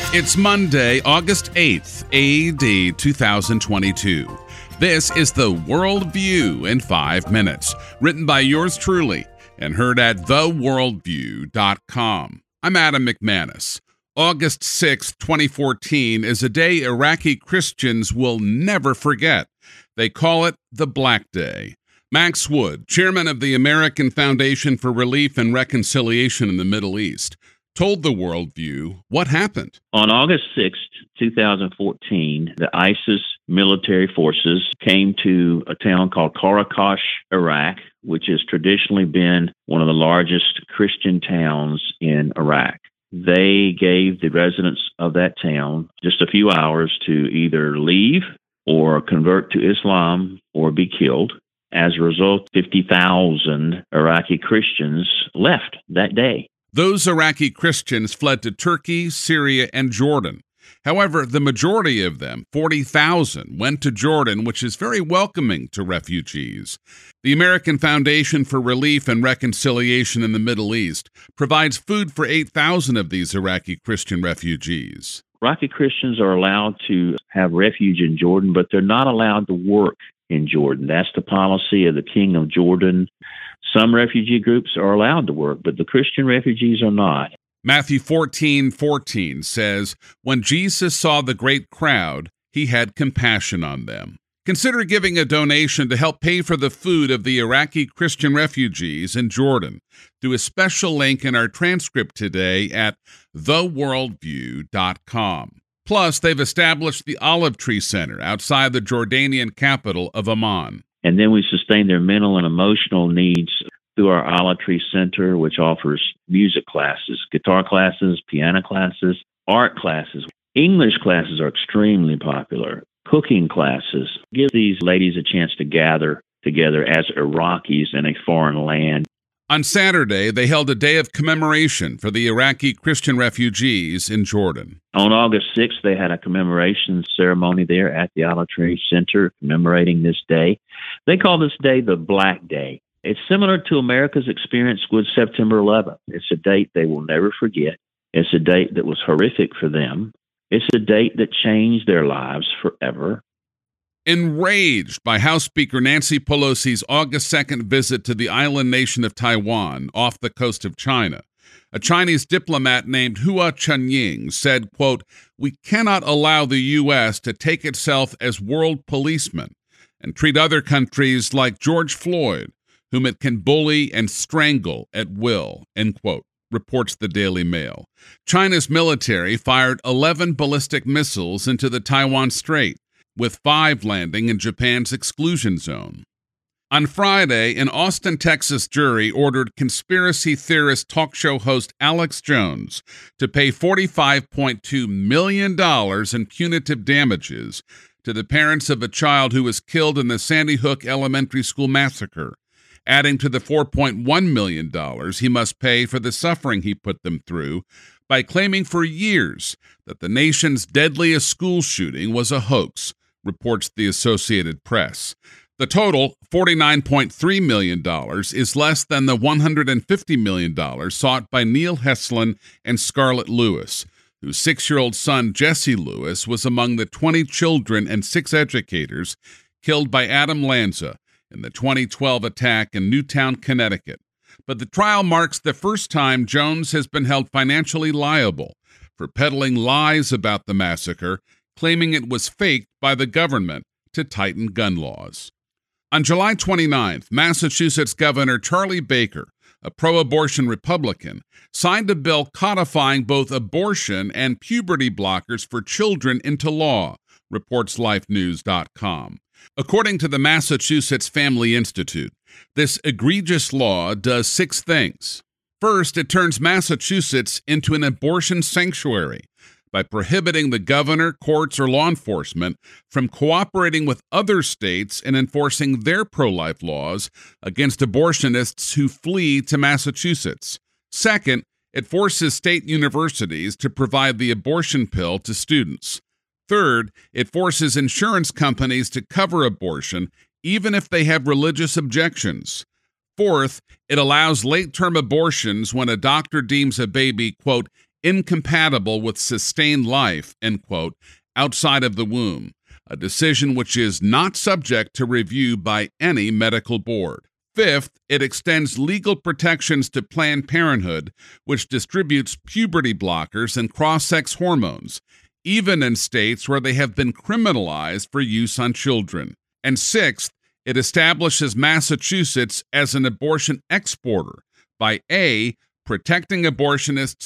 It's Monday, August 8th, AD 2022. This is the World View in 5 minutes, written by yours truly and heard at theworldview.com. I'm Adam McManus. August 6th, 2014 is a day Iraqi Christians will never forget. They call it the Black Day. Max Wood, chairman of the American Foundation for Relief and Reconciliation in the Middle East, told the Worldview what happened. On August 6th, 2014, the ISIS military forces came to a town called Qaraqosh, Iraq, which has traditionally been one of the largest Christian towns in Iraq. They gave the residents of that town just a few hours to either leave or convert to Islam or be killed. As a result, 50,000 Iraqi Christians left that day. Those Iraqi Christians fled to Turkey, Syria, and Jordan. However, the majority of them, 40,000, went to Jordan, which is very welcoming to refugees. The American Foundation for Relief and Reconciliation in the Middle East provides food for 8,000 of these Iraqi Christian refugees. Iraqi Christians are allowed to have refuge in Jordan, but they're not allowed to work in Jordan. That's the policy of the King of Jordan. Some refugee groups are allowed to work, but the Christian refugees are not. Matthew 14:14 says, "When Jesus saw the great crowd, he had compassion on them." Consider giving a donation to help pay for the food of the Iraqi Christian refugees in Jordan through a special link in our transcript today at theworldview.com. Plus, they've established the Olive Tree Center outside the Jordanian capital of Amman. And then we sustain their mental and emotional needs through our Olive Tree Center, which offers music classes, guitar classes, piano classes, art classes. English classes are extremely popular. Cooking classes. Give these ladies a chance to gather together as Iraqis in a foreign land. On Saturday, they held a day of commemoration for the Iraqi Christian refugees in Jordan. On August 6th, they had a commemoration ceremony there at the Olive Tree Center commemorating this day. They call this day the Black Day. It's similar to America's experience with September 11th. It's a date they will never forget. It's a date that was horrific for them. It's a date that changed their lives forever. Enraged by House Speaker Nancy Pelosi's August 2nd visit to the island nation of Taiwan off the coast of China, a Chinese diplomat named Hua Chunying said, quote, "We cannot allow the U.S. to take itself as world policeman and treat other countries like George Floyd, whom it can bully and strangle at will," end quote, reports the Daily Mail. China's military fired 11 ballistic missiles into the Taiwan Strait, with 5 landing in Japan's exclusion zone. On Friday, an Austin, Texas jury ordered conspiracy theorist talk show host Alex Jones to pay $45.2 million in punitive damages to the parents of a child who was killed in the Sandy Hook Elementary School massacre, adding to the $4.1 million he must pay for the suffering he put them through by claiming for years that the nation's deadliest school shooting was a hoax, reports the Associated Press. The total, $49.3 million, is less than the $150 million sought by Neil Heslin and Scarlett Lewis, whose 6-year-old son, Jesse Lewis, was among the 20 children and 6 educators killed by Adam Lanza in the 2012 attack in Newtown, Connecticut. But the trial marks the first time Jones has been held financially liable for peddling lies about the massacre, claiming it was faked by the government to tighten gun laws. On July 29th, Massachusetts Governor Charlie Baker, a pro-abortion Republican, signed a bill codifying both abortion and puberty blockers for children into law, reports LifeNews.com. According to the Massachusetts Family Institute, this egregious law does 6 things. First, it turns Massachusetts into an abortion sanctuary by prohibiting the governor, courts, or law enforcement from cooperating with other states in enforcing their pro-life laws against abortionists who flee to Massachusetts. Second, it forces state universities to provide the abortion pill to students. Third, it forces insurance companies to cover abortion even if they have religious objections. Fourth, it allows late-term abortions when a doctor deems a baby, quote, incompatible with sustained life, end quote, outside of the womb, a decision which is not subject to review by any medical board. Fifth, it extends legal protections to Planned Parenthood, which distributes puberty blockers and cross-sex hormones, even in states where they have been criminalized for use on children. And sixth, it establishes Massachusetts as an abortion exporter by A, protecting abortionists